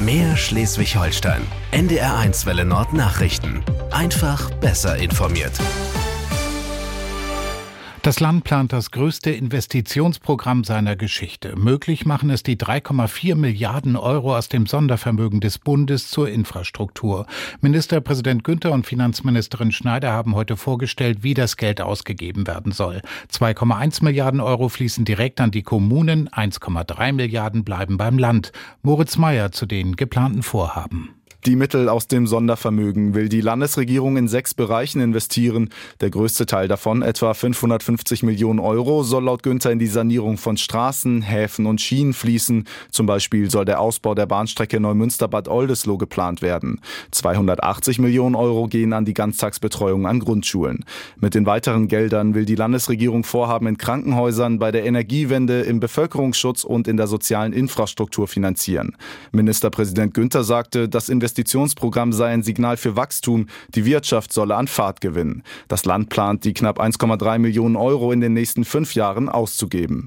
Mehr Schleswig-Holstein. NDR1 Welle Nord Nachrichten. Einfach besser informiert. Das Land plant das größte Investitionsprogramm seiner Geschichte. Möglich machen es die 3,4 Milliarden Euro aus dem Sondervermögen des Bundes zur Infrastruktur. Ministerpräsident Günther und Finanzministerin Schneider haben heute vorgestellt, wie das Geld ausgegeben werden soll. 2,1 Milliarden Euro fließen direkt an die Kommunen, 1,3 Milliarden bleiben beim Land. Moritz Meyer zu den geplanten Vorhaben. Die Mittel aus dem Sondervermögen will die Landesregierung in 6 Bereichen investieren. Der größte Teil davon, etwa 550 Millionen Euro, soll laut Günther in die Sanierung von Straßen, Häfen und Schienen fließen. Zum Beispiel soll der Ausbau der Bahnstrecke Neumünster-Bad Oldesloe geplant werden. 280 Millionen Euro gehen an die Ganztagsbetreuung an Grundschulen. Mit den weiteren Geldern will die Landesregierung Vorhaben in Krankenhäusern, bei der Energiewende, im Bevölkerungsschutz und in der sozialen Infrastruktur finanzieren. Ministerpräsident Günther sagte, das Investitionsprogramm sei ein Signal für Wachstum. Die Wirtschaft solle an Fahrt gewinnen. Das Land plant, die knapp 1,3 Millionen Euro in den nächsten 5 Jahren auszugeben.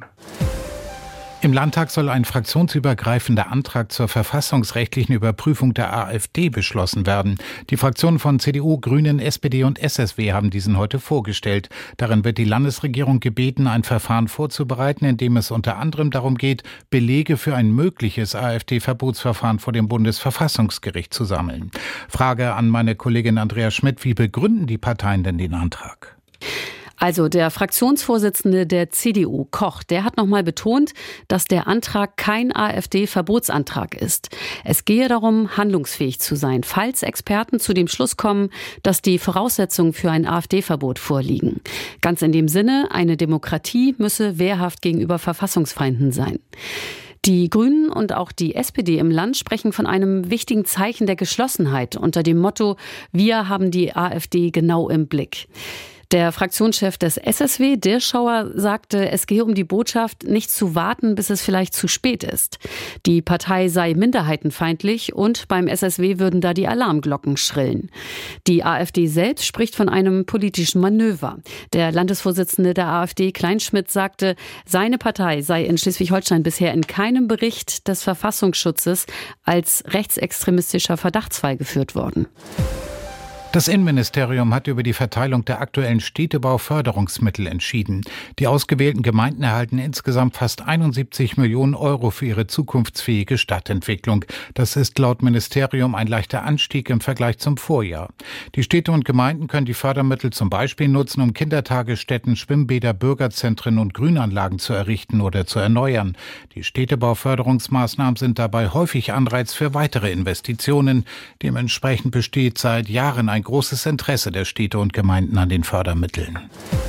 Im Landtag soll ein fraktionsübergreifender Antrag zur verfassungsrechtlichen Überprüfung der AfD beschlossen werden. Die Fraktionen von CDU, Grünen, SPD und SSW haben diesen heute vorgestellt. Darin wird die Landesregierung gebeten, ein Verfahren vorzubereiten, in dem es unter anderem darum geht, Belege für ein mögliches AfD-Verbotsverfahren vor dem Bundesverfassungsgericht zu sammeln. Frage an meine Kollegin Andrea Schmidt: Wie begründen die Parteien denn den Antrag? Also der Fraktionsvorsitzende der CDU, Koch, der hat nochmal betont, dass der Antrag kein AfD-Verbotsantrag ist. Es gehe darum, handlungsfähig zu sein, falls Experten zu dem Schluss kommen, dass die Voraussetzungen für ein AfD-Verbot vorliegen. Ganz in dem Sinne, eine Demokratie müsse wehrhaft gegenüber Verfassungsfeinden sein. Die Grünen und auch die SPD im Land sprechen von einem wichtigen Zeichen der Geschlossenheit unter dem Motto: Wir haben die AfD genau im Blick. Der Fraktionschef des SSW, Dirschauer, sagte, es gehe um die Botschaft, nicht zu warten, bis es vielleicht zu spät ist. Die Partei sei minderheitenfeindlich und beim SSW würden da die Alarmglocken schrillen. Die AfD selbst spricht von einem politischen Manöver. Der Landesvorsitzende der AfD, Kleinschmidt, sagte, seine Partei sei in Schleswig-Holstein bisher in keinem Bericht des Verfassungsschutzes als rechtsextremistischer Verdachtsfall geführt worden. Das Innenministerium hat über die Verteilung der aktuellen Städtebauförderungsmittel entschieden. Die ausgewählten Gemeinden erhalten insgesamt fast 71 Millionen Euro für ihre zukunftsfähige Stadtentwicklung. Das ist laut Ministerium ein leichter Anstieg im Vergleich zum Vorjahr. Die Städte und Gemeinden können die Fördermittel zum Beispiel nutzen, um Kindertagesstätten, Schwimmbäder, Bürgerzentren und Grünanlagen zu errichten oder zu erneuern. Die Städtebauförderungsmaßnahmen sind dabei häufig Anreiz für weitere Investitionen. Dementsprechend besteht seit Jahren ein großes Interesse der Städte und Gemeinden an den Fördermitteln.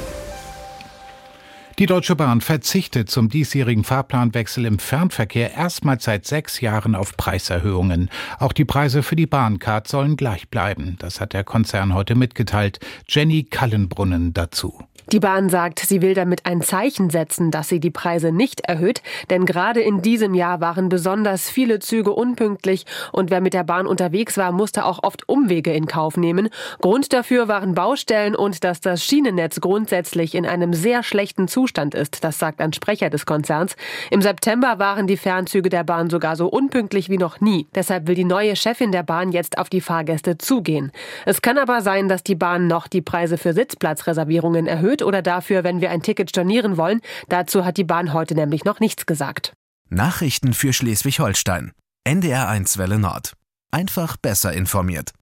Die Deutsche Bahn verzichtet zum diesjährigen Fahrplanwechsel im Fernverkehr erstmals seit 6 Jahren auf Preiserhöhungen. Auch die Preise für die Bahncard sollen gleich bleiben. Das hat der Konzern heute mitgeteilt. Jenny Kallenbrunnen dazu. Die Bahn sagt, sie will damit ein Zeichen setzen, dass sie die Preise nicht erhöht, denn gerade in diesem Jahr waren besonders viele Züge unpünktlich und wer mit der Bahn unterwegs war, musste auch oft Umwege in Kauf nehmen. Grund dafür waren Baustellen und dass das Schienennetz grundsätzlich in einem sehr schlechten Zustand ist, das sagt ein Sprecher des Konzerns. Im September waren die Fernzüge der Bahn sogar so unpünktlich wie noch nie. Deshalb will die neue Chefin der Bahn jetzt auf die Fahrgäste zugehen. Es kann aber sein, dass die Bahn noch die Preise für Sitzplatzreservierungen erhöht oder dafür, wenn wir ein Ticket stornieren wollen. Dazu hat die Bahn heute nämlich noch nichts gesagt. Nachrichten für Schleswig-Holstein. NDR1 Welle Nord. Einfach besser informiert.